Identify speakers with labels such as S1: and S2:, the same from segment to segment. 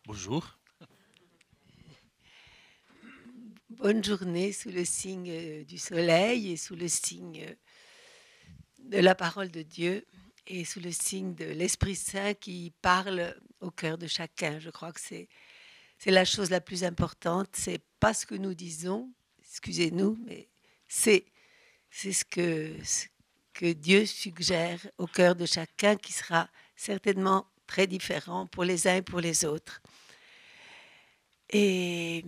S1: Bonjour.
S2: Bonne journée sous le signe du soleil et sous le signe de la parole de Dieu et sous le signe de l'Esprit Saint qui parle au cœur de chacun. Je crois que c'est la chose la plus importante. C'est pas ce que nous disons, excusez-nous, mais c'est ce que Dieu suggère au cœur de chacun qui sera certainement très différent pour les uns et pour les autres. Et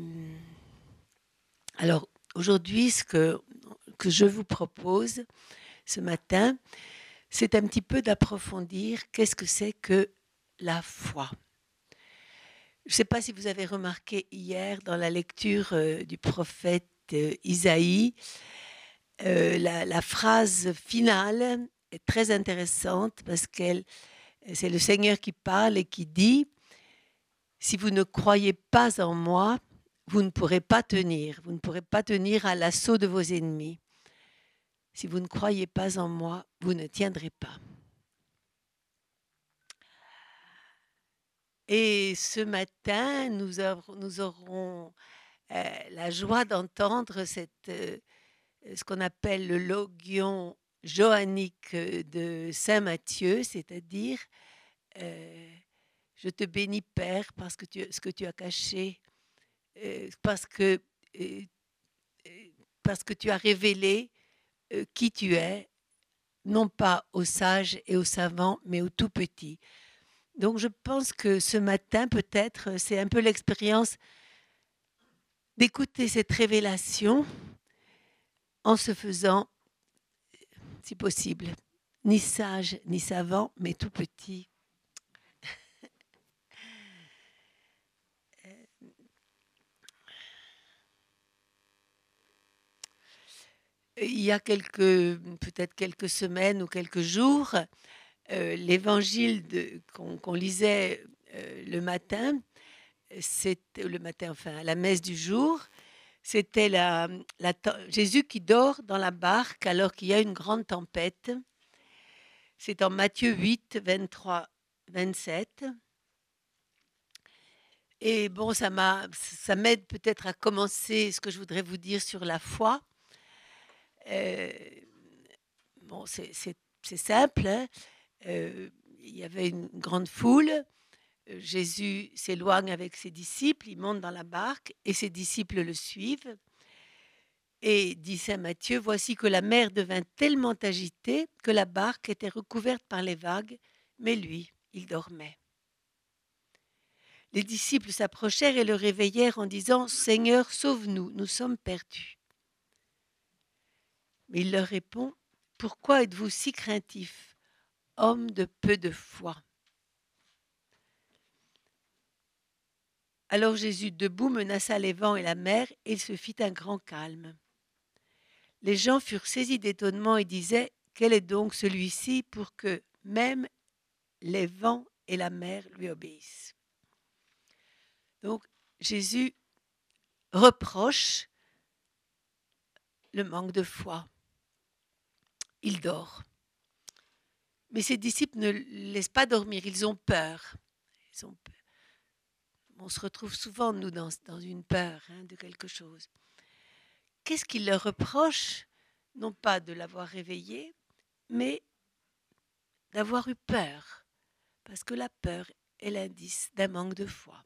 S2: alors aujourd'hui, ce que je vous propose ce matin, c'est un petit peu d'approfondir qu'est-ce que c'est que la foi. Je ne sais pas si vous avez remarqué hier dans la lecture du prophète Isaïe, la phrase finale est très intéressante parce que c'est le Seigneur qui parle et qui dit « Si vous ne croyez pas en moi, vous ne pourrez pas tenir. Vous ne pourrez pas tenir à l'assaut de vos ennemis. Si vous ne croyez pas en moi, vous ne tiendrez pas. » Et ce matin, nous aurons la joie d'entendre ce qu'on appelle le logion johannique de Saint Matthieu, c'est-à-dire je te bénis Père parce que ce que tu as caché, parce que, euh, parce que tu as révélé qui tu es, non pas aux sages et aux savants, mais aux tout petits. Donc je pense que ce matin, peut-être, c'est un peu l'expérience d'écouter cette révélation en se faisant, si possible, ni sage ni savant, mais tout petit. Il y a peut-être quelques semaines ou quelques jours, l'évangile qu'on lisait le matin, c'était le matin, enfin à la messe du jour, c'était Jésus qui dort dans la barque alors qu'il y a une grande tempête. C'est en Matthieu 8, 23, 27. Et bon, ça m'aide peut-être à commencer ce que je voudrais vous dire sur la foi. Euh, bon, c'est simple, hein. Il y avait une grande foule. Jésus s'éloigne avec ses disciples, il monte dans la barque et ses disciples le suivent. Et dit saint Matthieu, voici que la mer devint tellement agitée que la barque était recouverte par les vagues, mais lui, il dormait. Les disciples s'approchèrent et le réveillèrent en disant « Seigneur, sauve-nous, nous sommes perdus. » Mais il leur répond « Pourquoi êtes-vous si craintifs, hommes de peu de foi ?» Alors Jésus, debout, menaça les vents et la mer, et il se fit un grand calme. Les gens furent saisis d'étonnement et disaient « Quel est donc celui-ci pour que même les vents et la mer lui obéissent ?» Donc Jésus reproche le manque de foi. Il dort. Mais ses disciples ne le laissent pas dormir, ils ont peur. Ils ont peur. On se retrouve souvent, nous, dans une peur de quelque chose. Qu'est-ce qu'il leur reproche? Non pas de l'avoir réveillé, mais d'avoir eu peur. Parce que la peur est l'indice d'un manque de foi.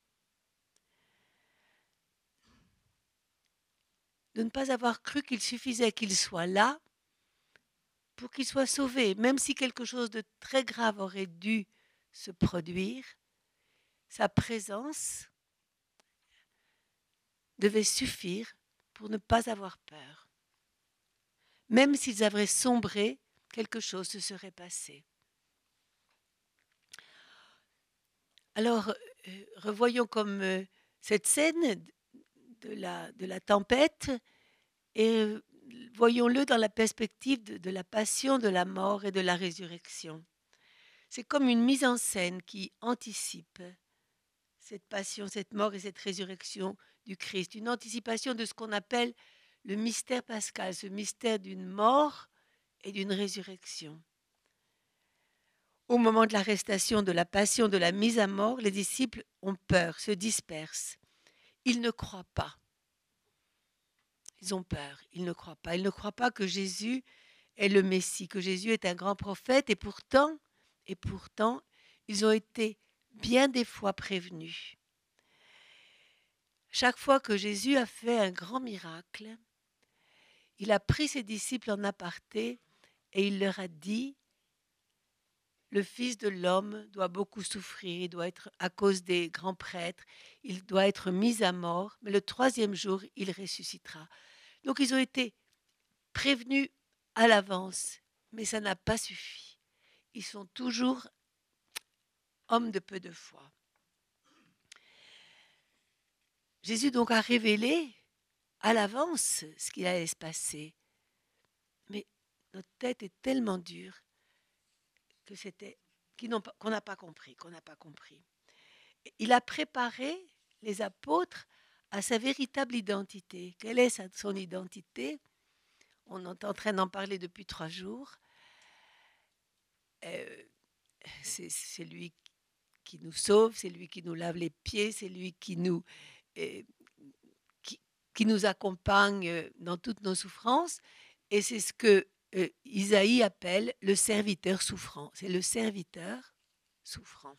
S2: De ne pas avoir cru qu'il suffisait qu'il soit là pour qu'il soit sauvé. Même si quelque chose de très grave aurait dû se produire, sa présence devait suffire pour ne pas avoir peur. Même s'ils avaient sombré, quelque chose se serait passé. Alors, revoyons comme cette scène de la tempête et voyons-le dans la perspective de la passion, de la mort et de la résurrection. C'est comme une mise en scène qui anticipe cette passion, cette mort et cette résurrection du Christ, une anticipation de ce qu'on appelle le mystère pascal, ce mystère d'une mort et d'une résurrection. Au moment de l'arrestation, de la passion, de la mise à mort, les disciples ont peur, se dispersent. Ils ne croient pas. Ils ont peur, ils ne croient pas. Ils ne croient pas que Jésus est le Messie, que Jésus est un grand prophète, et pourtant, ils ont été bien des fois prévenus. Chaque fois que Jésus a fait un grand miracle, il a pris ses disciples en aparté et il leur a dit, le Fils de l'homme doit beaucoup souffrir, il doit être à cause des grands prêtres, il doit être mis à mort, mais le troisième jour, il ressuscitera. Donc ils ont été prévenus à l'avance, mais ça n'a pas suffi. Ils sont toujours hommes de peu de foi. Jésus donc a révélé à l'avance ce qu'il allait se passer. Mais notre tête est tellement dure que qu'on n'a pas compris, Il a préparé les apôtres à sa véritable identité. Quelle est son identité? On est en train d'en parler depuis 3 jours. C'est lui qui nous sauve, c'est lui qui nous lave les pieds, c'est lui euh, qui, qui nous accompagne dans toutes nos souffrances. Et c'est ce que Isaïe appelle le serviteur souffrant. C'est le serviteur souffrant.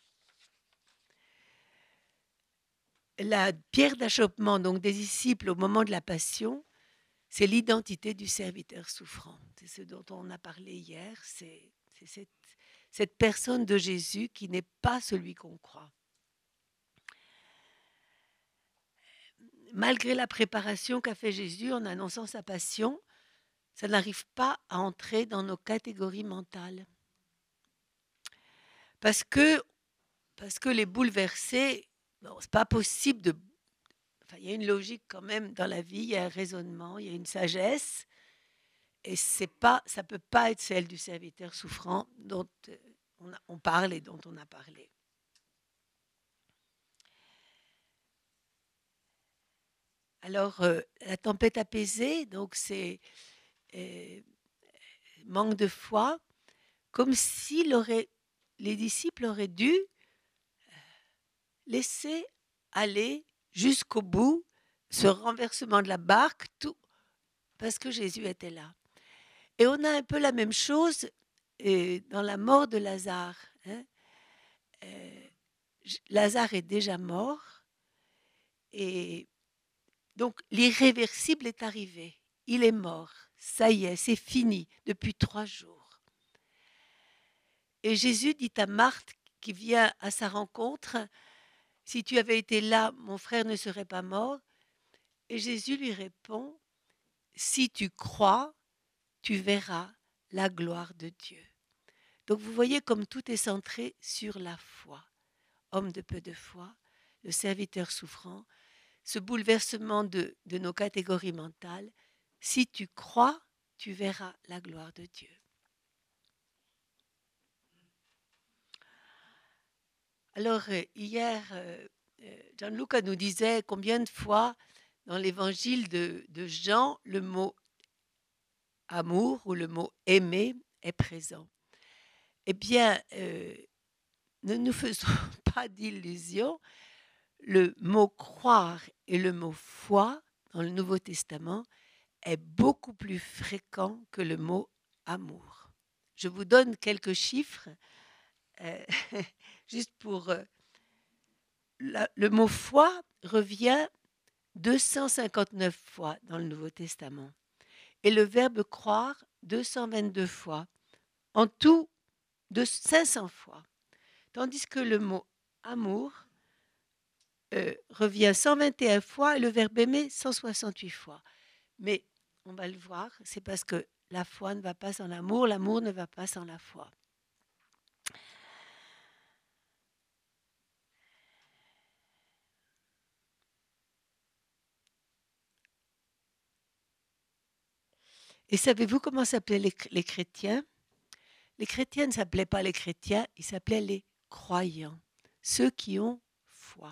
S2: La pierre d'achoppement donc des disciples au moment de la passion, c'est l'identité du serviteur souffrant. C'est ce dont on a parlé hier. C'est cette personne de Jésus qui n'est pas celui qu'on croit. Malgré la préparation qu'a fait Jésus en annonçant sa passion, ça n'arrive pas à entrer dans nos catégories mentales. Parce que les bouleverser, non, c'est pas possible de. Enfin, il y a une logique quand même dans la vie, il y a un raisonnement, il y a une sagesse, et ça ne peut pas être celle du serviteur souffrant dont on parle et dont on a parlé. Alors, la tempête apaisée, donc c'est manque de foi, comme si les disciples auraient dû laisser aller jusqu'au bout ce renversement de la barque, tout parce que Jésus était là. Et on a un peu la même chose dans la mort de Lazare. Hein. Lazare est déjà mort et donc l'irréversible est arrivé. Il est mort. Ça y est, c'est fini depuis 3 jours. Et Jésus dit à Marthe qui vient à sa rencontre, si tu avais été là, mon frère ne serait pas mort. Et Jésus lui répond, si tu crois, tu verras la gloire de Dieu. Donc vous voyez comme tout est centré sur la foi. Homme de peu de foi, le serviteur souffrant, ce bouleversement de nos catégories mentales. Si tu crois, tu verras la gloire de Dieu. Alors hier, Gianluca nous disait combien de fois dans l'évangile de Jean, le mot amour ou le mot aimer est présent. Eh bien, ne nous faisons pas d'illusions. Le mot croire et le mot foi dans le Nouveau Testament est beaucoup plus fréquent que le mot amour. Je vous donne quelques chiffres, juste pour... le mot foi revient 259 fois dans le Nouveau Testament et le verbe croire 222 fois. En tout, de 500 fois. Tandis que le mot amour revient 121 fois et le verbe aimer 168 fois. Mais on va le voir, c'est parce que la foi ne va pas sans l'amour ne va pas sans la foi. Et savez-vous comment s'appelaient les chrétiens? Les chrétiens ne s'appelaient pas les chrétiens, ils s'appelaient les croyants, ceux qui ont foi.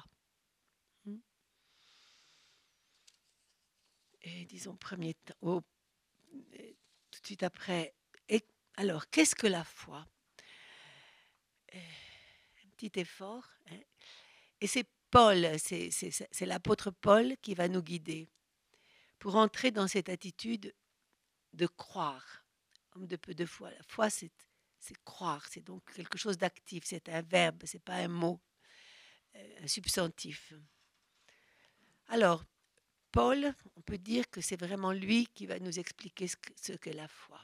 S2: Et disons premier temps, tout de suite après. Et alors, qu'est-ce que la foi? un petit effort. Hein. Et c'est Paul, c'est l'apôtre Paul qui va nous guider pour entrer dans cette attitude de croire. Homme de peu de foi. La foi, c'est croire, c'est donc quelque chose d'actif, c'est un verbe, c'est pas un mot, un substantif. Alors, Paul, on peut dire que c'est vraiment lui qui va nous expliquer ce qu'est la foi.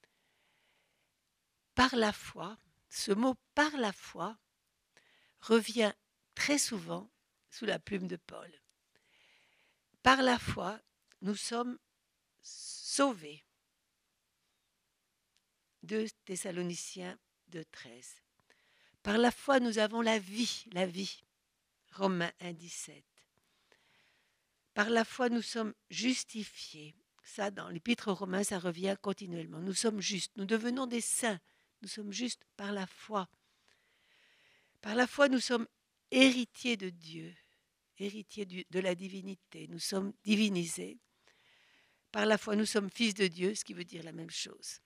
S2: Par la foi, ce mot par la foi revient très souvent sous la plume de Paul. Par la foi, nous sommes sauvés. 2 Thessaloniciens 2,13. Par la foi, nous avons la vie. Romains 1,17. Par la foi, nous sommes justifiés. Ça, dans l'Épître aux Romains, ça revient continuellement. Nous sommes justes, nous devenons des saints. Nous sommes justes par la foi. Par la foi, nous sommes héritiers de Dieu, héritiers de la divinité. Nous sommes divinisés. Par la foi, nous sommes fils de Dieu, ce qui veut dire la même chose.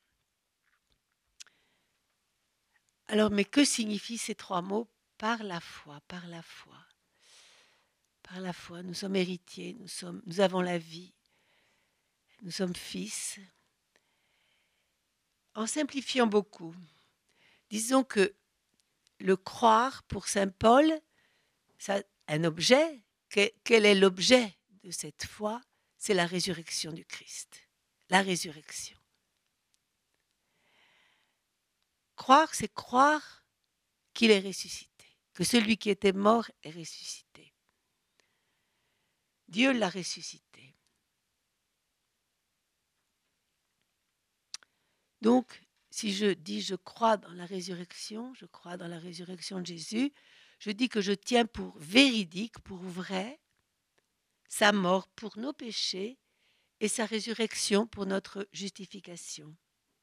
S2: Alors, mais que signifient ces trois mots ? Par la foi, par la foi. Par la foi, nous sommes héritiers, nous avons la vie, nous sommes fils. En simplifiant beaucoup, disons que le croire pour saint Paul, ça, un objet, quel est l'objet de cette foi ? C'est la résurrection du Christ. La résurrection. Croire, c'est croire qu'il est ressuscité, que celui qui était mort est ressuscité. Dieu l'a ressuscité. Donc, si je dis je crois dans la résurrection, je crois dans la résurrection de Jésus, je dis que je tiens pour véridique, pour vrai, sa mort pour nos péchés et sa résurrection pour notre justification.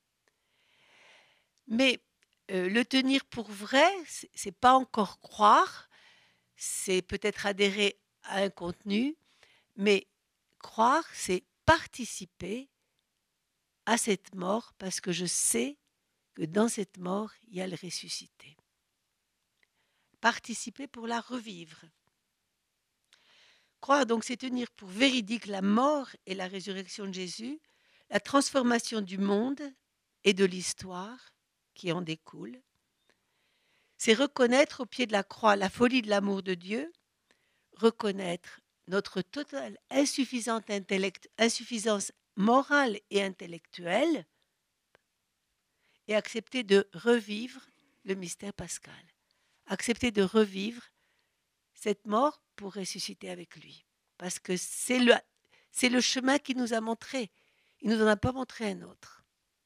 S2: Mais le tenir pour vrai, c'est pas encore croire, c'est peut-être adhérer à un contenu, mais croire, c'est participer à cette mort parce que je sais que dans cette mort, il y a le ressuscité. Participer pour la revivre. Croire donc, c'est tenir pour véridique la mort et la résurrection de Jésus, la transformation du monde et de l'histoire qui en découle. C'est reconnaître au pied de la croix la folie de l'amour de Dieu, reconnaître notre totale insuffisance morale et intellectuelle et accepter de revivre le mystère pascal. Accepter de revivre cette mort pour ressusciter avec lui. Parce que c'est le chemin qu'il nous a montré. Il ne nous en a pas montré un autre.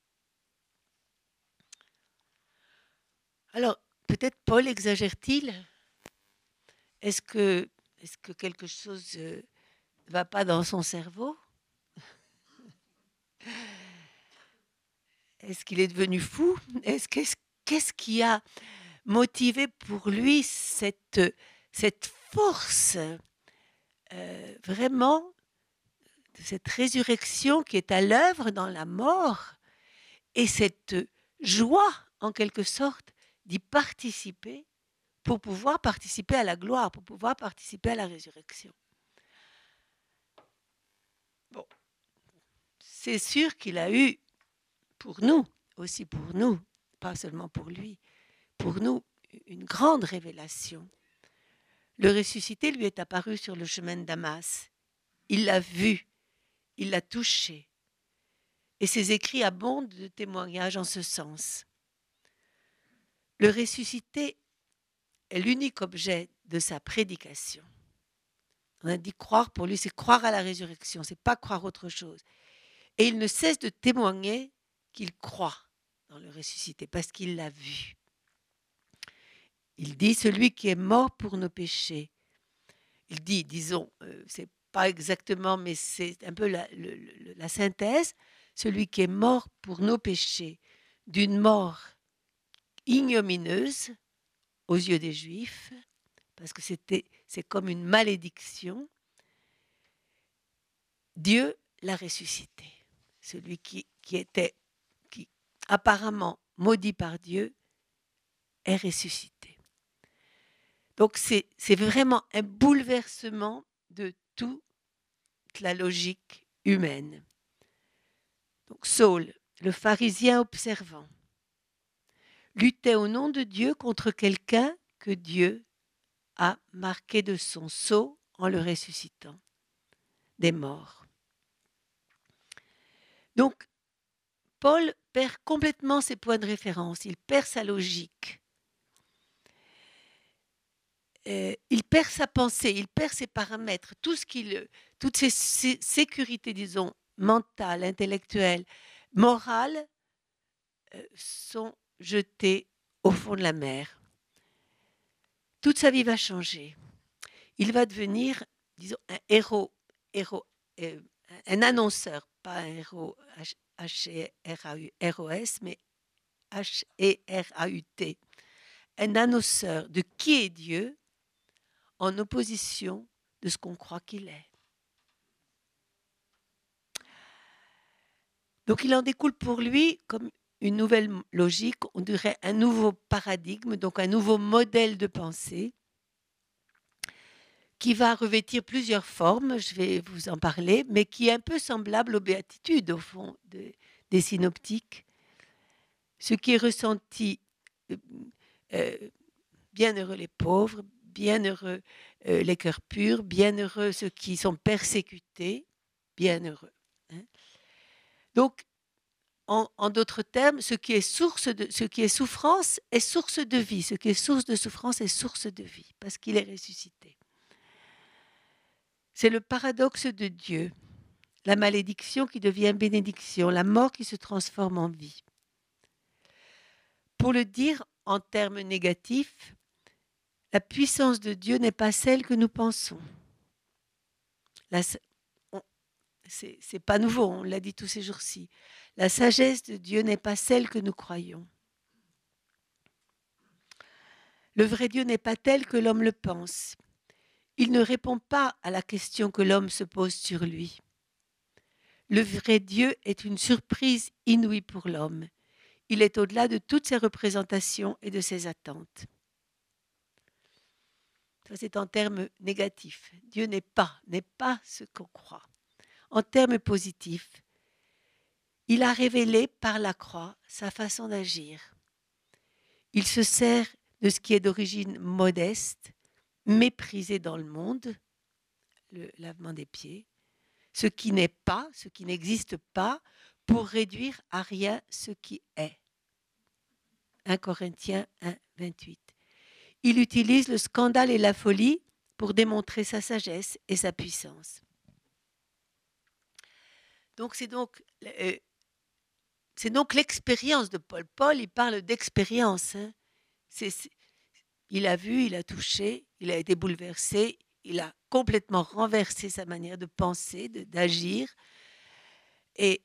S2: Alors, peut-être Paul exagère-t-il ? Est-ce que quelque chose ne va pas dans son cerveau ? Est-ce qu'il est devenu fou ? Qu'est-ce qui a motivé pour lui cette force vraiment de cette résurrection qui est à l'œuvre dans la mort et cette joie en quelque sorte d'y participer pour pouvoir participer à la gloire, pour pouvoir participer à la résurrection. Bon, c'est sûr qu'il a eu pour nous, aussi pour nous, pas seulement pour lui, pour nous, une grande révélation. Le ressuscité lui est apparu sur le chemin de Damas. Il l'a vu, il l'a touché. Et ses écrits abondent de témoignages en ce sens. Le ressuscité est l'unique objet de sa prédication. On a dit croire, pour lui, c'est croire à la résurrection, c'est pas croire autre chose. Et il ne cesse de témoigner qu'il croit dans le ressuscité, parce qu'il l'a vu. Il dit, celui qui est mort pour nos péchés. Il dit, disons, c'est pas exactement, mais c'est un peu la synthèse, celui qui est mort pour nos péchés, d'une mort ignominieuse aux yeux des Juifs, parce que c'est comme une malédiction. Dieu l'a ressuscité. Celui qui apparemment maudit par Dieu, est ressuscité. Donc c'est vraiment un bouleversement de toute la logique humaine. Donc Saul, le pharisien observant, luttait au nom de Dieu contre quelqu'un que Dieu a marqué de son sceau en le ressuscitant des morts. Donc, Paul perd complètement ses points de référence, il perd sa logique, il perd sa pensée, il perd ses paramètres, toutes ses sécurités, disons, mentales, intellectuelles, morales, sont jetées au fond de la mer. Toute sa vie va changer. Il va devenir, disons, un héros, un annonceur, pas un héros H-E-R-A-U-R-O-S, mais H-E-R-A-U-T. Un annonceur de qui est Dieu en opposition de ce qu'on croit qu'il est. Donc il en découle pour lui comme une nouvelle logique, on dirait un nouveau paradigme, donc un nouveau modèle de pensée qui va revêtir plusieurs formes, je vais vous en parler, mais qui est un peu semblable aux béatitudes, au fond, des synoptiques. Ce qui est ressenti, bienheureux les pauvres, bienheureux les cœurs purs, bienheureux ceux qui sont persécutés, bienheureux. Hein. Donc, en d'autres termes, ce qui est souffrance est source de vie, ce qui est source de souffrance est source de vie, parce qu'il est ressuscité. C'est le paradoxe de Dieu, la malédiction qui devient bénédiction, la mort qui se transforme en vie. Pour le dire en termes négatifs, la puissance de Dieu n'est pas celle que nous pensons. C'est pas nouveau, on l'a dit tous ces jours-ci. La sagesse de Dieu n'est pas celle que nous croyons. Le vrai Dieu n'est pas tel que l'homme le pense. Il ne répond pas à la question que l'homme se pose sur lui. Le vrai Dieu est une surprise inouïe pour l'homme. Il est au-delà de toutes ses représentations et de ses attentes. Ça, c'est en termes négatifs. Dieu n'est pas ce qu'on croit. En termes positifs, il a révélé par la croix sa façon d'agir. Il se sert de ce qui est d'origine modeste, méprisé dans le monde, le lavement des pieds, ce qui n'est pas, ce qui n'existe pas, pour réduire à rien ce qui est. 1 Corinthiens 1, 28. Il utilise le scandale et la folie pour démontrer sa sagesse et sa puissance. Donc c'est donc l'expérience de Paul. Paul, il parle d'expérience. Hein. Il a vu, il a touché, il a été bouleversé, il a complètement renversé sa manière de penser, d'agir. Et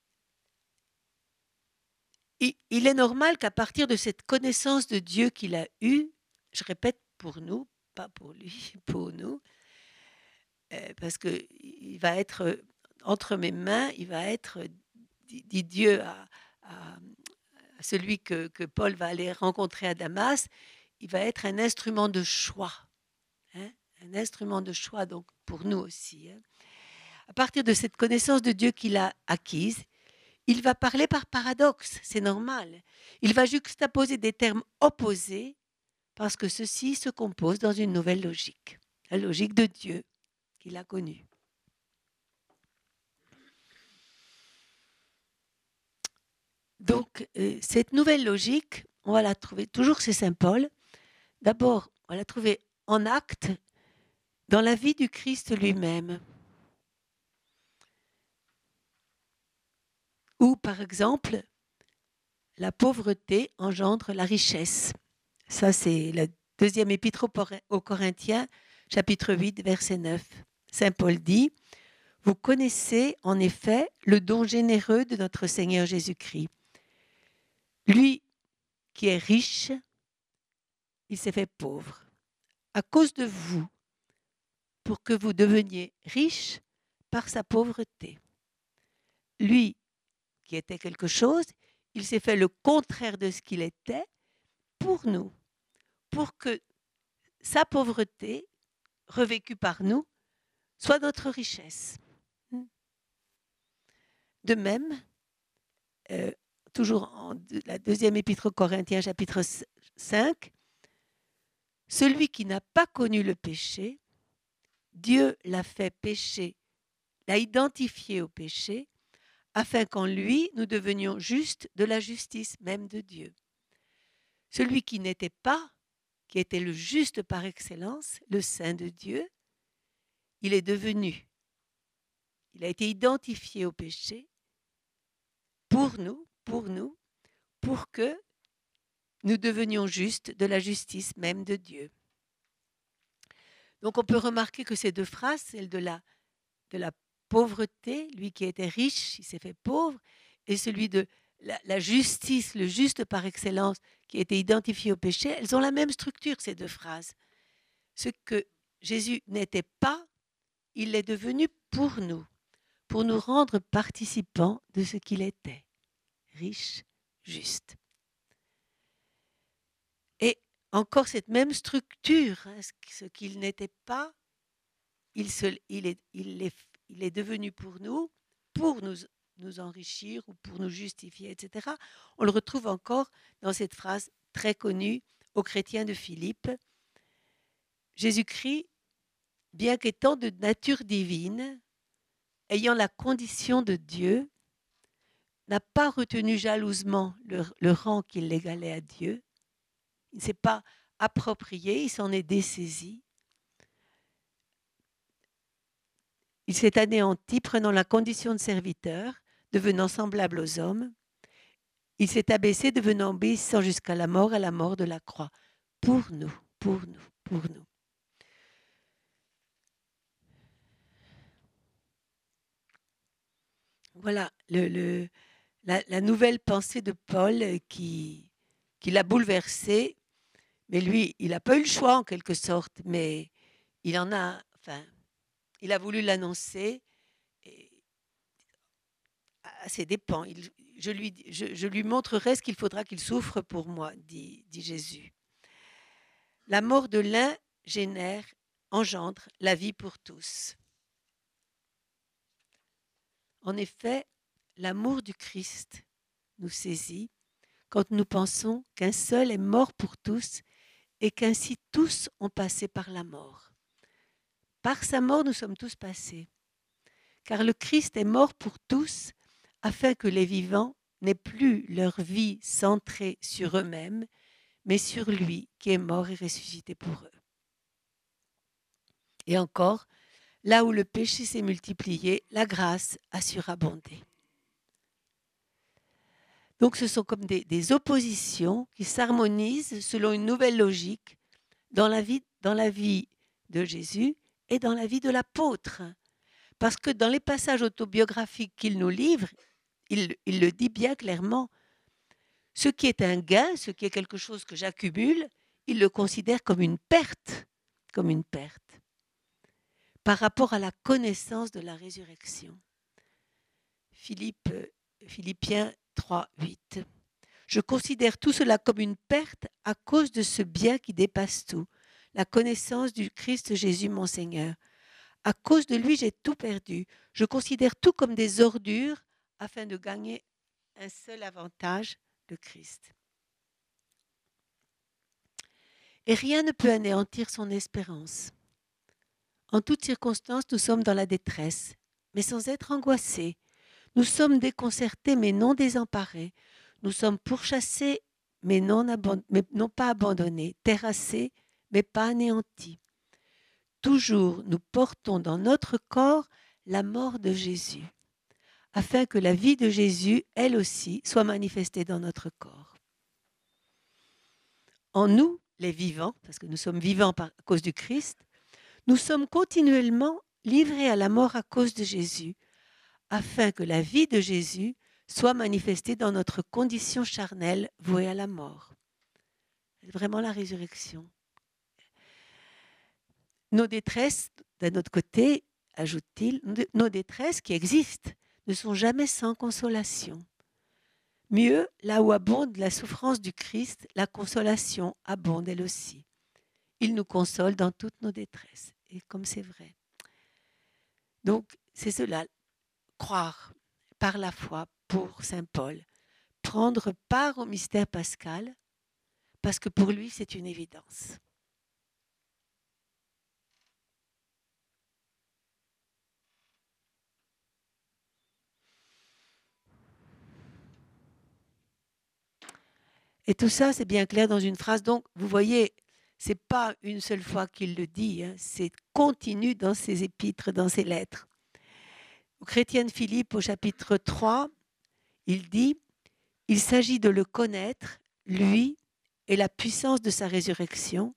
S2: il est normal qu'à partir de cette connaissance de Dieu qu'il a eue, je répète pour nous, pas pour lui, pour nous, parce qu'il va être entre mes mains, il va être, dit Dieu à celui que Paul va aller rencontrer à Damas, il va être un instrument de choix. Hein, un instrument de choix, donc pour nous aussi. Hein. À partir de cette connaissance de Dieu qu'il a acquise, il va parler par paradoxe, c'est normal. Il va juxtaposer des termes opposés parce que ceux-ci se composent dans une nouvelle logique, la logique de Dieu qu'il a connue. Donc, cette nouvelle logique, on va la trouver toujours chez Saint Paul. D'abord, on va la trouver en acte dans la vie du Christ lui-même. Où, par exemple, la pauvreté engendre la richesse. Ça, c'est la deuxième épître aux Corinthiens, chapitre 8, verset 9. Saint Paul dit « Vous connaissez en effet le don généreux de notre Seigneur Jésus-Christ. Lui qui est riche, il s'est fait pauvre à cause de vous, pour que vous deveniez riche par sa pauvreté. Lui qui était quelque chose, il s'est fait le contraire de ce qu'il était, pour nous, pour que sa pauvreté, revécue par nous, soit notre richesse. De même, toujours en la deuxième épître aux Corinthiens, chapitre 5, celui qui n'a pas connu le péché, Dieu l'a fait pécher, l'a identifié au péché, afin qu'en lui, nous devenions justes de la justice même de Dieu. Celui qui n'était pas, qui était le juste par excellence, le saint de Dieu, il est devenu, il a été identifié au péché pour nous, pour que nous devenions justes de la justice même de Dieu. Donc on peut remarquer que ces deux phrases, celle de la pauvreté, lui qui était riche, il s'est fait pauvre, et celui de la justice, le juste par excellence, qui a été identifié au péché, elles ont la même structure, ces deux phrases. Ce que Jésus n'était pas, il l'est devenu pour nous rendre participants de ce qu'il était, riche, juste. Et encore cette même structure, hein, ce qu'il n'était pas, il est devenu pour nous enrichir ou pour nous justifier, etc. On le retrouve encore dans cette phrase très connue aux chrétiens de Philippe. Jésus-Christ, bien qu'étant de nature divine, ayant la condition de Dieu, n'a pas retenu jalousement le rang qui l'égalait à Dieu. Il ne s'est pas approprié, il s'en est dessaisi. Il s'est anéanti, prenant la condition de serviteur, devenant semblable aux hommes. Il s'est abaissé, devenant obéissant jusqu'à la mort de la croix. Pour nous. Voilà la nouvelle pensée de Paul qui l'a bouleversé. Mais lui, il n'a pas eu le choix en quelque sorte, mais il a voulu l'annoncer à ses dépens. Je lui montrerai ce qu'il faudra qu'il souffre pour moi, dit Jésus. La mort de l'un engendre la vie pour tous. En effet, l'amour du Christ nous saisit quand nous pensons qu'un seul est mort pour tous et qu'ainsi tous ont passé par la mort. Par sa mort, nous sommes tous passés, car le Christ est mort pour tous afin que les vivants n'aient plus leur vie centrée sur eux-mêmes, mais sur lui qui est mort et ressuscité pour eux. Et encore, là où le péché s'est multiplié, la grâce a surabondé. Donc ce sont comme des oppositions qui s'harmonisent selon une nouvelle logique dans la vie de Jésus et dans la vie de l'apôtre. Parce que dans les passages autobiographiques qu'il nous livre, il le dit bien clairement. Ce qui est un gain, ce qui est quelque chose que j'accumule, il le considère comme une perte, par rapport à la connaissance de la résurrection. Philippiens 3, 8. Je considère tout cela comme une perte à cause de ce bien qui dépasse tout, la connaissance du Christ Jésus mon Seigneur. À cause de lui, j'ai tout perdu. Je considère tout comme des ordures afin de gagner un seul avantage, le Christ. Et rien ne peut anéantir son espérance. En toutes circonstances, nous sommes dans la détresse, mais sans être angoissés. Nous sommes déconcertés, mais non désemparés. Nous sommes pourchassés, mais non pas abandonnés, terrassés, mais pas anéantis. Toujours, nous portons dans notre corps la mort de Jésus, afin que la vie de Jésus, elle aussi, soit manifestée dans notre corps. En nous, les vivants, parce que nous sommes vivants à cause du Christ, nous sommes continuellement livrés à la mort à cause de Jésus, afin que la vie de Jésus soit manifestée dans notre condition charnelle vouée à la mort. C'est vraiment la résurrection. Nos détresses, d'un autre côté, ajoute-t-il, nos détresses qui existent ne sont jamais sans consolation. Mieux, là où abonde la souffrance du Christ, la consolation abonde elle aussi. Il nous console dans toutes nos détresses. Et comme c'est vrai. Donc, c'est cela, croire par la foi pour saint Paul, prendre part au mystère pascal, parce que pour lui, c'est une évidence. Et tout ça, c'est bien clair dans une phrase. Donc, vous voyez, c'est pas une seule fois qu'il le dit, hein, c'est continu dans ses épîtres, dans ses lettres. Au chrétien Philippe, au chapitre 3, il dit « Il s'agit de le connaître, lui, et la puissance de sa résurrection,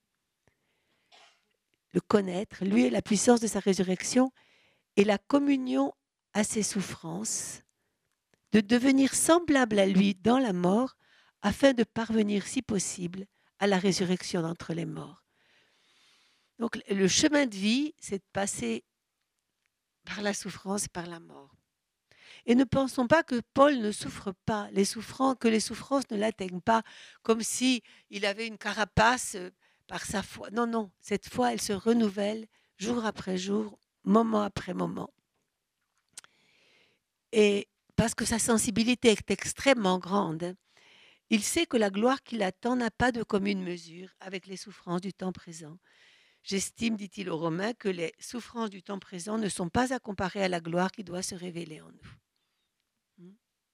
S2: le connaître, lui et la puissance de sa résurrection, et la communion à ses souffrances, de devenir semblable à lui dans la mort, afin de parvenir, si possible, à la résurrection d'entre les morts. » Donc le chemin de vie, c'est de passer par la souffrance et par la mort. Et ne pensons pas que Paul ne souffre pas, que les souffrances ne l'atteignent pas, comme si il avait une carapace par sa foi. Non, non, cette foi, elle se renouvelle jour après jour, moment après moment. Et parce que sa sensibilité est extrêmement grande, il sait que la gloire qui l'attend n'a pas de commune mesure avec les souffrances du temps présent. J'estime, dit-il aux Romains, que les souffrances du temps présent ne sont pas à comparer à la gloire qui doit se révéler en nous.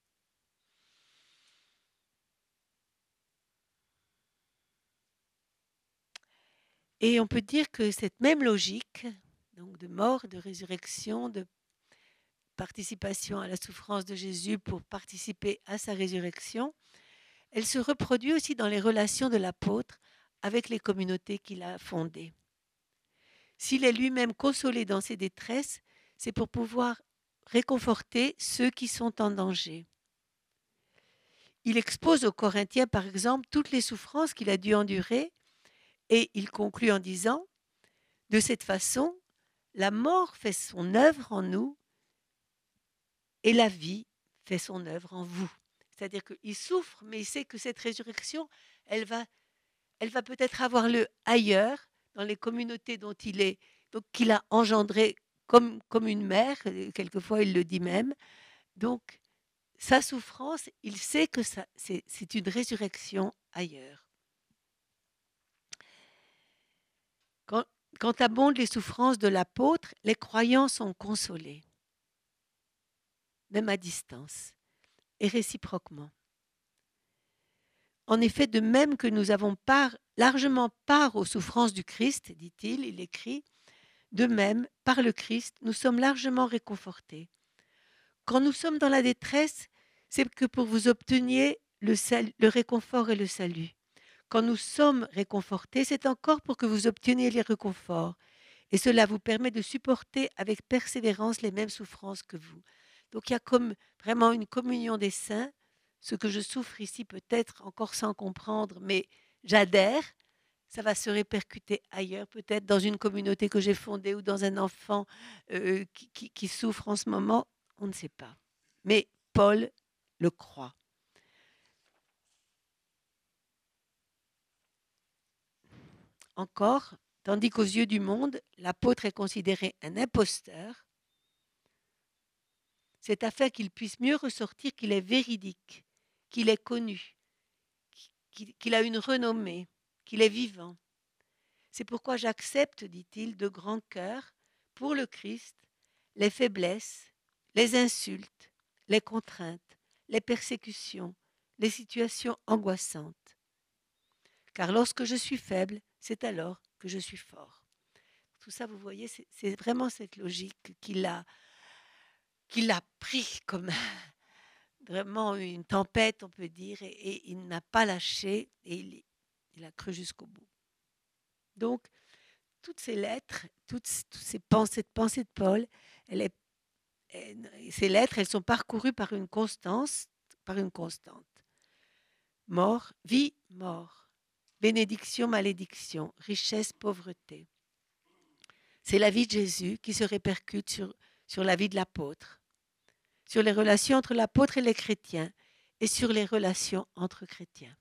S2: Et on peut dire que cette même logique, donc de mort, de résurrection, de participation à la souffrance de Jésus pour participer à sa résurrection, elle se reproduit aussi dans les relations de l'apôtre avec les communautés qu'il a fondées. S'il est lui-même consolé dans ses détresses, c'est pour pouvoir réconforter ceux qui sont en danger. Il expose aux Corinthiens, par exemple, toutes les souffrances qu'il a dû endurer et il conclut en disant « De cette façon, la mort fait son œuvre en nous et la vie fait son œuvre en vous. » C'est-à-dire qu'il souffre, mais il sait que cette résurrection, elle va peut-être avoir lieu ailleurs, dans les communautés dont qu'il a engendrées comme une mère, quelquefois il le dit même. Donc, sa souffrance, il sait que c'est une résurrection ailleurs. Quand abondent les souffrances de l'apôtre, les croyants sont consolés, même à distance, et réciproquement. En effet, de même que nous avons largement part aux souffrances du Christ, dit-il, il écrit, de même, par le Christ, nous sommes largement réconfortés. Quand nous sommes dans la détresse, c'est que pour vous obteniez le réconfort et le salut. Quand nous sommes réconfortés, c'est encore pour que vous obteniez les réconforts. Et cela vous permet de supporter avec persévérance les mêmes souffrances que vous. Donc il y a comme vraiment une communion des saints, ce que je souffre ici peut-être encore sans comprendre, mais j'adhère, ça va se répercuter ailleurs, peut-être dans une communauté que j'ai fondée ou dans un enfant qui souffre en ce moment, on ne sait pas. Mais Paul le croit. Encore, tandis qu'aux yeux du monde, l'apôtre est considéré un imposteur, c'est afin qu'il puisse mieux ressortir qu'il est véridique, qu'il est connu, qu'il a une renommée, qu'il est vivant. C'est pourquoi j'accepte, dit-il, de grand cœur, pour le Christ, les faiblesses, les insultes, les contraintes, les persécutions, les situations angoissantes. Car lorsque je suis faible, c'est alors que je suis fort. Tout ça, vous voyez, c'est vraiment cette logique qu'il a pris comme vraiment une tempête, on peut dire, et il n'a pas lâché et il a cru jusqu'au bout. Donc, toutes ces lettres, toutes ces pensées, cette pensée de Paul, ces lettres, elles sont parcourues par une constante. Mort, vie, mort. Bénédiction, malédiction. Richesse, pauvreté. C'est la vie de Jésus qui se répercute sur la vie de l'apôtre, sur les relations entre l'apôtre et les chrétiens, et sur les relations entre chrétiens.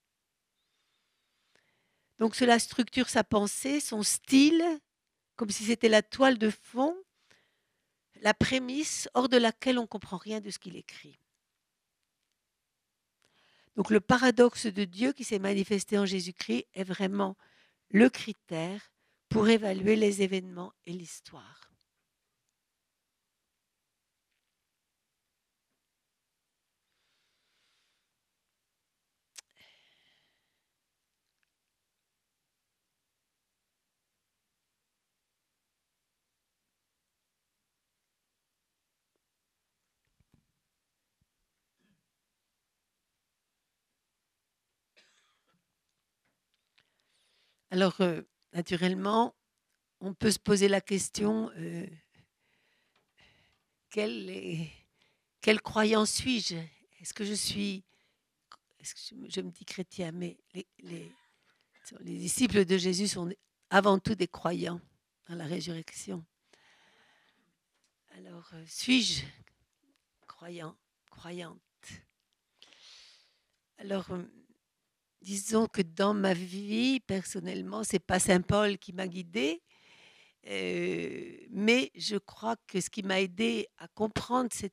S2: Donc cela structure sa pensée, son style, comme si c'était la toile de fond, la prémisse hors de laquelle on ne comprend rien de ce qu'il écrit. Donc le paradoxe de Dieu qui s'est manifesté en Jésus-Christ est vraiment le critère pour évaluer les événements et l'histoire. Alors, naturellement, on peut se poser la question, quelle croyance suis-je? Est-ce que je me dis chrétien, mais les disciples de Jésus sont avant tout des croyants dans la résurrection. Alors, suis-je croyant, croyante? Alors, disons que dans ma vie, personnellement, c'est pas Saint Paul qui m'a guidée, mais je crois que ce qui m'a aidé à comprendre ce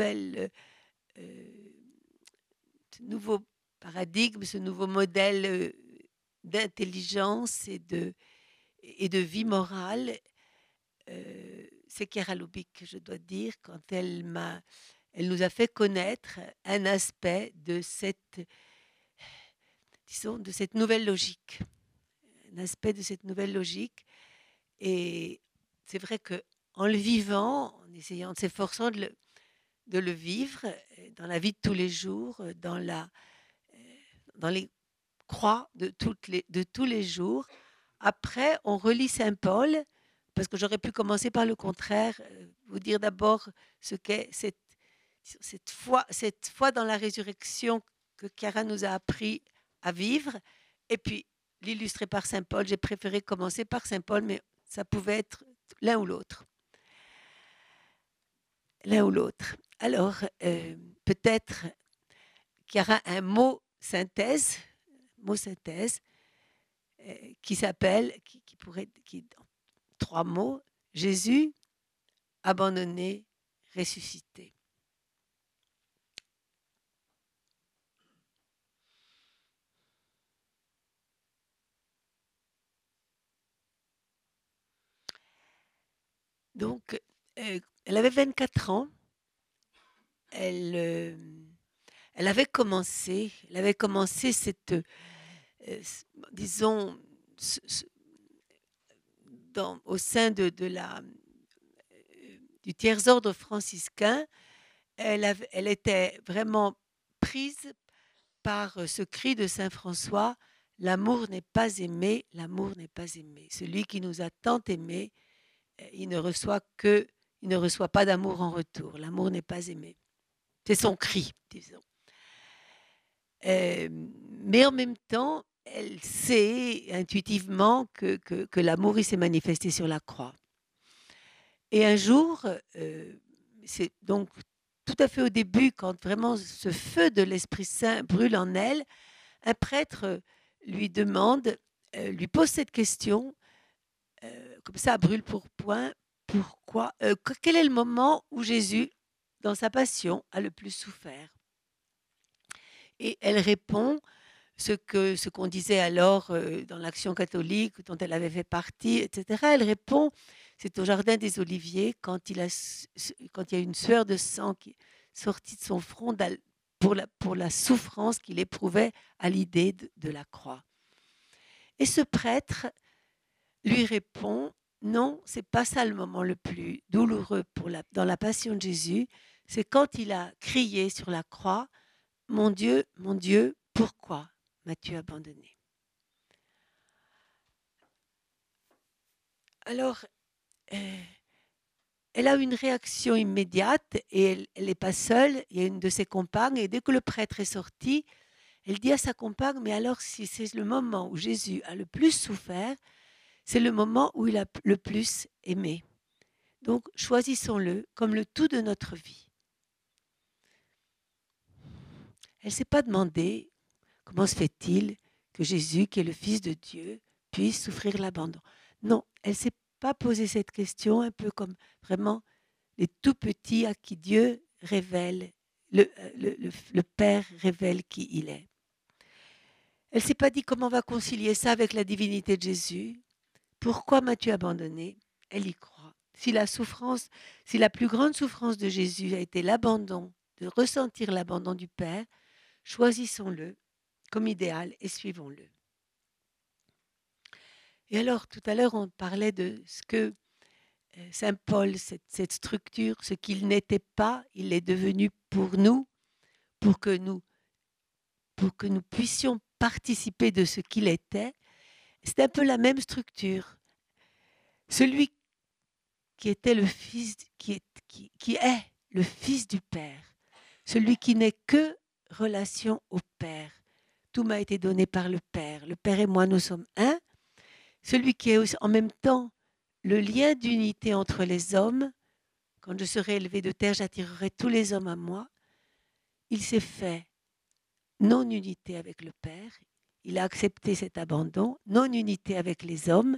S2: nouveau paradigme, ce nouveau modèle d'intelligence et de vie morale, c'est Chiara Lubich, je dois dire, quand elle nous a fait connaître un aspect de cette nouvelle logique. Un aspect de cette nouvelle logique. Et c'est vrai qu'en le vivant, en essayant, en s'efforçant de le vivre dans la vie de tous les jours, dans les croix de tous les jours, après, on relit Saint Paul, parce que j'aurais pu commencer par le contraire, vous dire d'abord ce qu'est cette foi dans la résurrection que Chiara nous a appris à vivre, et puis l'illustrer par Saint Paul. J'ai préféré commencer par Saint Paul, mais ça pouvait être l'un ou l'autre. L'un ou l'autre. Alors, peut-être qu'il y aura un mot synthèse qui s'appelle, trois mots, Jésus, abandonné, ressuscité. Donc, elle avait 24 ans. Elle avait commencé cette, disons, au sein du tiers-ordre franciscain, elle était vraiment prise par ce cri de Saint François, l'amour n'est pas aimé, l'amour n'est pas aimé. Celui qui nous a tant aimés, il ne reçoit pas d'amour en retour. L'amour n'est pas aimé. C'est son cri, disons. Mais en même temps, elle sait intuitivement que l'amour il s'est manifesté sur la croix. Et un jour, c'est donc tout à fait au début, quand vraiment ce feu de l'Esprit Saint brûle en elle, un prêtre lui pose cette question, comme ça, à brûle pour point, pourquoi, quel est le moment où Jésus, dans sa passion, a le plus souffert? Et elle répond ce qu'on disait alors dans l'Action catholique dont elle avait fait partie, etc. Elle répond, c'est au Jardin des Oliviers, quand il y a une sueur de sang qui est sortie de son front pour la souffrance qu'il éprouvait à l'idée de la croix. Et ce prêtre lui répond, non, c'est pas ça le moment le plus douloureux dans la passion de Jésus, c'est quand il a crié sur la croix, mon Dieu, pourquoi m'as-tu abandonné? Alors, elle a une réaction immédiate et elle n'est pas seule. Il y a une de ses compagnes et dès que le prêtre est sorti, elle dit à sa compagne, mais alors si c'est le moment où Jésus a le plus souffert, c'est le moment où il a le plus aimé. Donc, choisissons-le comme le tout de notre vie. Elle ne s'est pas demandé comment se fait-il que Jésus, qui est le Fils de Dieu, puisse souffrir l'abandon. Non, elle ne s'est pas posé cette question, un peu comme vraiment les tout petits à qui Dieu révèle, le Père révèle qui il est. Elle ne s'est pas dit comment on va concilier ça avec la divinité de Jésus. Pourquoi m'as-tu abandonné? Elle y croit. Si la plus grande souffrance de Jésus a été l'abandon, de ressentir l'abandon du Père, choisissons-le comme idéal et suivons-le. Et alors, tout à l'heure, on parlait de ce que Saint Paul, cette structure, ce qu'il n'était pas, il est devenu pour nous, pour que nous puissions participer de ce qu'il était. C'est un peu la même structure. Celui qui était le fils, qui est le Fils du Père, celui qui n'est que relation au Père. Tout m'a été donné par le Père. Le Père et moi, nous sommes un. Celui qui est aussi, en même temps le lien d'unité entre les hommes. Quand je serai élevé de terre, j'attirerai tous les hommes à moi. Il s'est fait non-unité avec le Père. Il a accepté cet abandon, non-unité avec les hommes,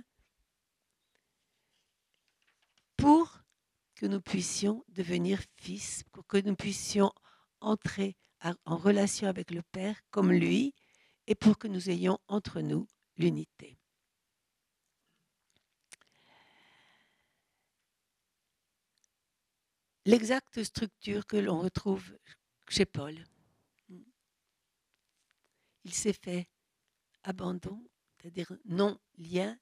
S2: pour que nous puissions devenir fils, pour que nous puissions entrer en relation avec le Père comme lui, et pour que nous ayons entre nous l'unité. L'exacte structure que l'on retrouve chez Paul. Il s'est fait abandon, c'est-à-dire non-lien,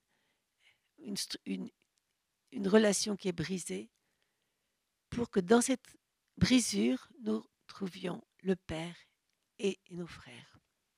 S2: une relation qui est brisée, pour que dans cette brisure, nous trouvions le Père et nos frères.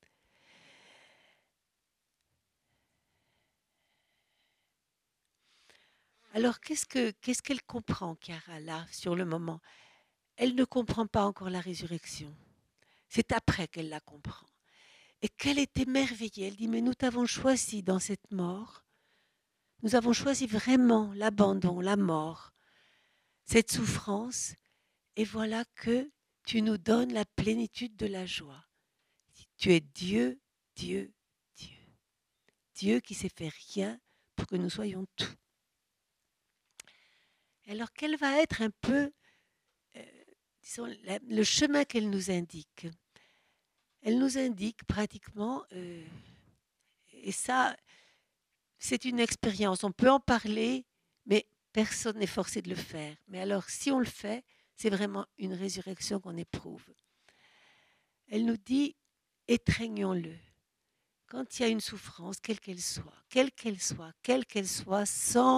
S2: Alors, qu'est-ce qu'elle comprend, Chiara, là, sur le moment? Elle ne comprend pas encore la résurrection. C'est après qu'elle la comprend. Et qu'elle est émerveillée. Elle dit, mais nous t'avons choisi dans cette mort. Nous avons choisi vraiment l'abandon, la mort, cette souffrance. Et voilà que tu nous donnes la plénitude de la joie. Tu es Dieu, Dieu, Dieu. Dieu qui s'est fait rien pour que nous soyons tout. Alors quel va être un peu disons, le chemin qu'elle nous indique? Elle nous indique pratiquement, et ça, c'est une expérience. On peut en parler, mais personne n'est forcé de le faire. Mais alors, si on le fait, c'est vraiment une résurrection qu'on éprouve. Elle nous dit, étreignons-le. Quand il y a une souffrance, quelle qu'elle soit,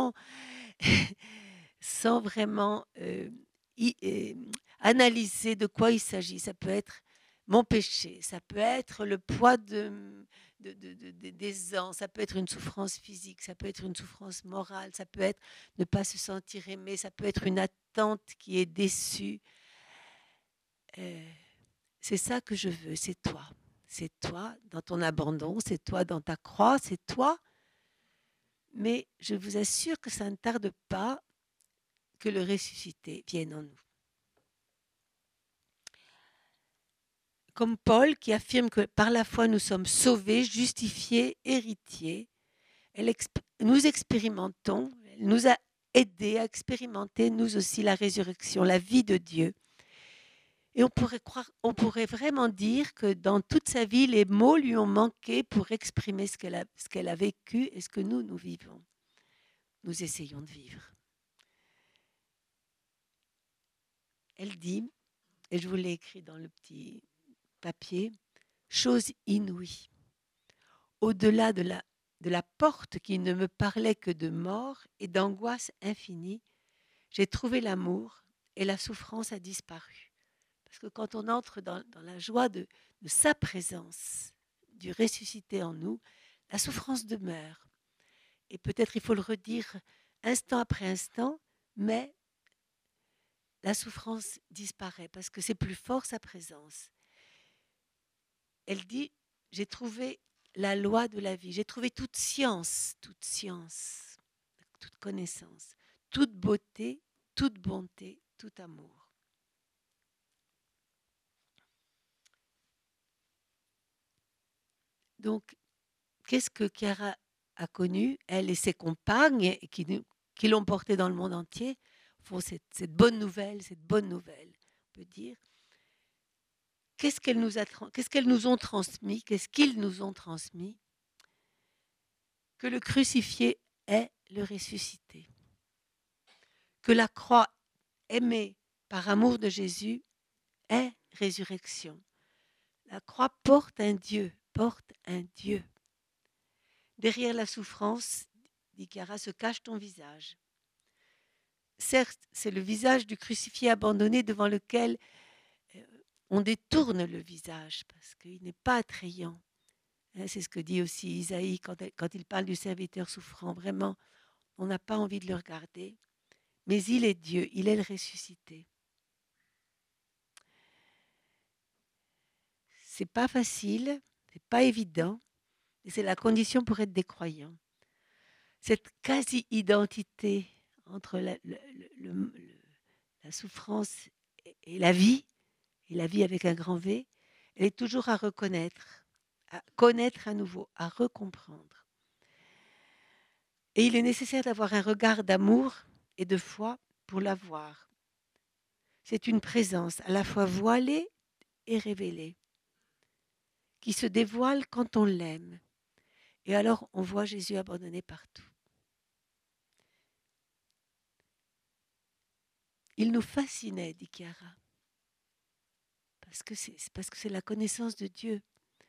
S2: sans vraiment analyser de quoi il s'agit. Ça peut être mon péché, ça peut être le poids des ans, ça peut être une souffrance physique, ça peut être une souffrance morale, ça peut être ne pas se sentir aimé, ça peut être une attente qui est déçue. C'est ça que je veux, c'est toi. C'est toi dans ton abandon, c'est toi dans ta croix, c'est toi. Mais je vous assure que ça ne tarde pas que le ressuscité vienne en nous. Comme Paul qui affirme que par la foi nous sommes sauvés, justifiés, héritiers, nous expérimentons, elle nous a aidés à expérimenter nous aussi la résurrection, la vie de Dieu. Et on pourrait vraiment dire que dans toute sa vie, les mots lui ont manqué pour exprimer ce qu'elle a vécu et ce que nous vivons. Nous essayons de vivre. Elle dit, et je vous l'ai écrit dans le petit papier, chose inouïe. Au-delà de la porte qui ne me parlait que de mort et d'angoisse infinie, j'ai trouvé l'amour et la souffrance a disparu. Parce que quand on entre dans la joie de sa présence, du ressuscité en nous, la souffrance demeure. Et peut-être il faut le redire instant après instant, mais la souffrance disparaît parce que c'est plus fort sa présence. Elle dit, j'ai trouvé la loi de la vie, j'ai trouvé toute science, toute connaissance, toute beauté, toute bonté, tout amour. Donc, qu'est-ce que Chiara a connu, elle et ses compagnes, et qui l'ont porté dans le monde entier, font cette bonne nouvelle, on peut dire. Qu'est-ce qu'elles nous ont transmis, qu'est-ce qu'ils nous ont transmis? Que le crucifié est le ressuscité. Que la croix aimée par amour de Jésus est résurrection. La croix porte un Dieu, porte un Dieu. Derrière la souffrance, dit Chiara, se cache ton visage. Certes, c'est le visage du crucifié abandonné devant lequel on détourne le visage parce qu'il n'est pas attrayant. C'est ce que dit aussi Isaïe quand il parle du serviteur souffrant. Vraiment, on n'a pas envie de le regarder. Mais il est Dieu, il est le ressuscité. C'est pas facile, c'est pas évident, et c'est la condition pour être des croyants. Cette quasi-identité entre la souffrance et la vie avec un grand V, elle est toujours à reconnaître, à connaître à nouveau, à recomprendre. Et il est nécessaire d'avoir un regard d'amour et de foi pour la voir. C'est une présence à la fois voilée et révélée, qui se dévoile quand on l'aime. Et alors on voit Jésus abandonné partout. Il nous fascinait, dit Chiara, parce que c'est la connaissance de Dieu.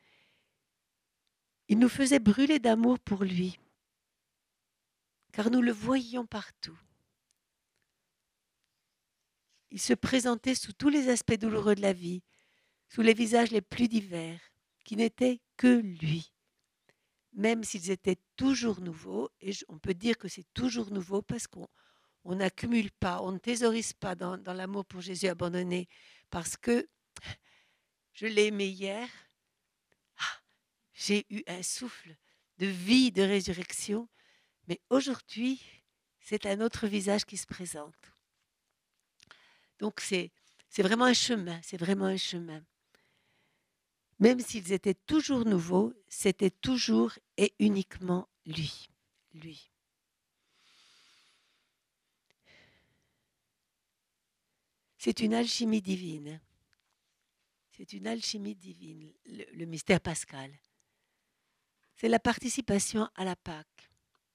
S2: Il nous faisait brûler d'amour pour lui, car nous le voyions partout. Il se présentait sous tous les aspects douloureux de la vie, sous les visages les plus divers, qui n'étaient que lui. Même s'ils étaient toujours nouveaux, et on peut dire que c'est toujours nouveau parce qu'on n'accumule pas, on ne thésaurise pas dans l'amour pour Jésus abandonné, parce que je l'ai aimé hier, j'ai eu un souffle de vie, de résurrection, mais aujourd'hui, c'est un autre visage qui se présente. Donc c'est vraiment un chemin, c'est vraiment un chemin. Même s'ils étaient toujours nouveaux, c'était toujours et uniquement lui. Lui. C'est une alchimie divine. C'est une alchimie divine, le mystère pascal. C'est la participation à la Pâque.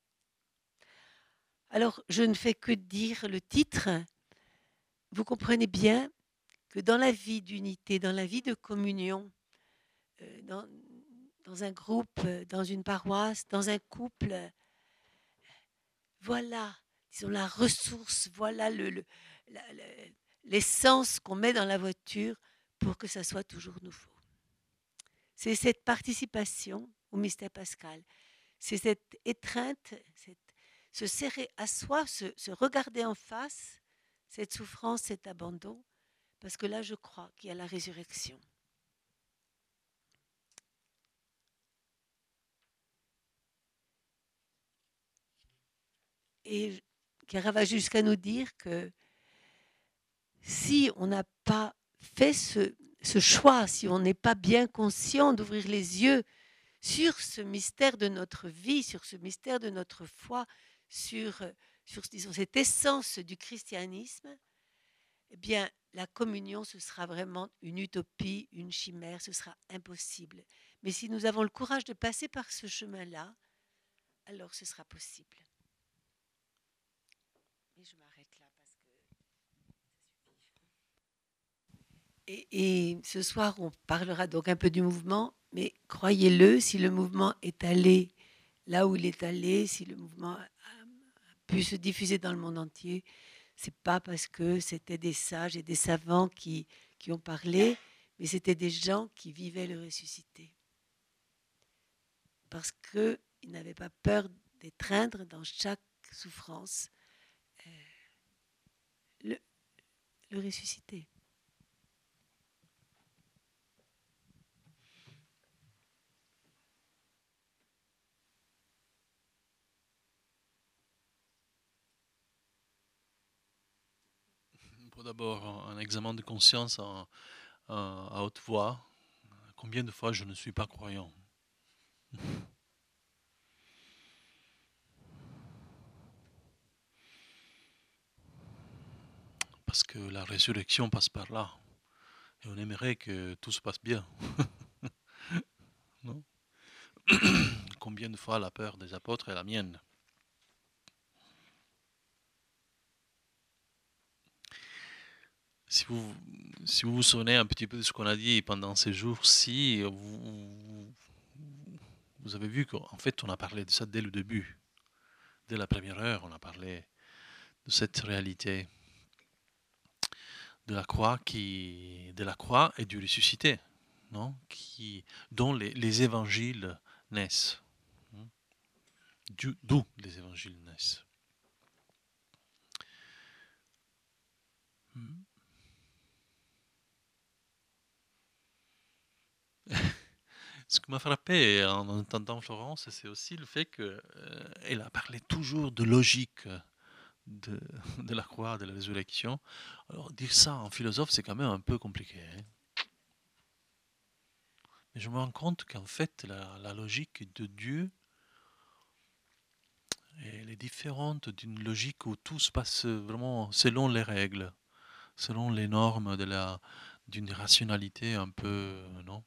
S2: Alors, je ne fais que dire le titre. Vous comprenez bien que dans la vie d'unité, dans la vie de communion, dans un groupe, dans une paroisse, dans un couple, voilà, disons, la ressource, voilà l'essence qu'on met dans la voiture pour que ça soit toujours nouveau. C'est cette participation au mystère pascal. C'est cette étreinte, se serrer à soi, se regarder en face, cette souffrance, cet abandon, parce que là, je crois qu'il y a la résurrection. Et Chiara va jusqu'à nous dire que si on n'a pas fait ce choix, si on n'est pas bien conscient d'ouvrir les yeux sur ce mystère de notre vie, sur ce mystère de notre foi, sur disons, cette essence du christianisme, eh bien, la communion, ce sera vraiment une utopie, une chimère, ce sera impossible. Mais si nous avons le courage de passer par ce chemin-là, alors ce sera possible. Et je m'arrête là parce que et ce soir, on parlera donc un peu du mouvement, mais croyez-le, si le mouvement est allé là où il est allé, si le mouvement a pu se diffuser dans le monde entier, c'est pas parce que c'était des sages et des savants qui ont parlé, mais c'était des gens qui vivaient le ressuscité. Parce qu'ils n'avaient pas peur d'étreindre dans chaque souffrance le ressuscité.
S1: Pour d'abord un examen de conscience à haute voix. Combien de fois je ne suis pas croyant? Parce que la résurrection passe par là. Et on aimerait que tout se passe bien. Non? Combien de fois la peur des apôtres est la mienne? Si vous, si vous vous souvenez un petit peu de ce qu'on a dit pendant ces jours-ci, vous avez vu qu'en fait on a parlé de ça dès le début. Dès la première heure, on a parlé de cette réalité de la croix et du ressuscité, non? Dont les évangiles naissent. Hein. D'où les évangiles naissent. Hmm. Ce qui m'a frappé en entendant Florence, c'est aussi le fait qu'elle a parlé toujours de logique de, de la croix, de la résurrection. Alors dire ça en philosophe, c'est quand même un peu compliqué. Hein. Mais je me rends compte qu'en fait, la logique de Dieu, elle est différente d'une logique où tout se passe vraiment selon les règles, selon les normes d'une rationalité un peu, non?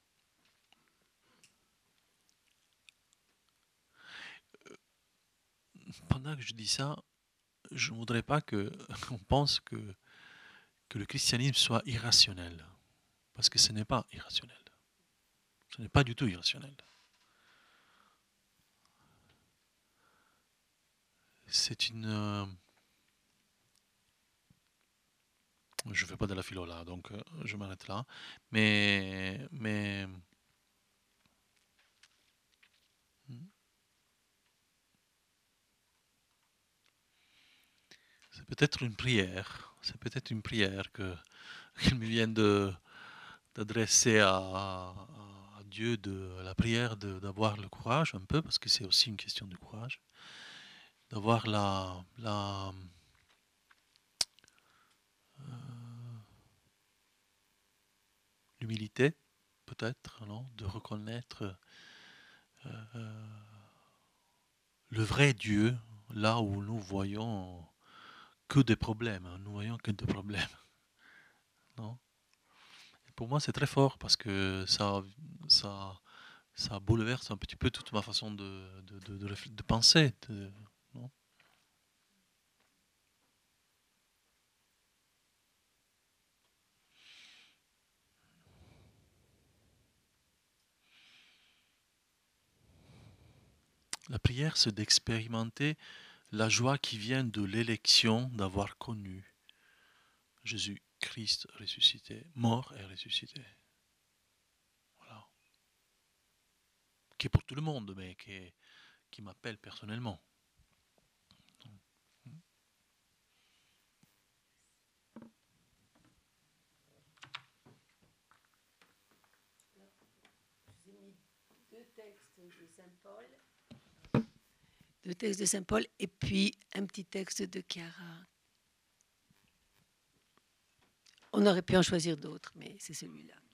S1: Pendant que je dis ça, je ne voudrais pas qu'on pense que le christianisme soit irrationnel. Parce que ce n'est pas irrationnel. Ce n'est pas du tout irrationnel. C'est une... je ne fais pas de la philo là, donc je m'arrête là. Mais c'est peut-être une prière. C'est peut-être une prière qu'il me vient d'adresser à Dieu, la prière d'avoir le courage un peu, parce que c'est aussi une question de courage, d'avoir l'humilité, peut-être, non, de reconnaître le vrai Dieu là où nous voyons que des problèmes, hein, nous voyons que des problèmes, non? Et pour moi, c'est très fort parce que ça, ça bouleverse un petit peu toute ma façon de penser, non? La prière, c'est d'expérimenter la joie qui vient de l'élection d'avoir connu Jésus-Christ ressuscité, mort et ressuscité. Voilà. Qui est pour tout le monde, mais qui m'appelle personnellement.
S2: J'ai mis deux textes de Saint Paul. Deux textes de Saint Paul et puis un petit texte de Chiara. On aurait pu en choisir d'autres, mais c'est celui-là.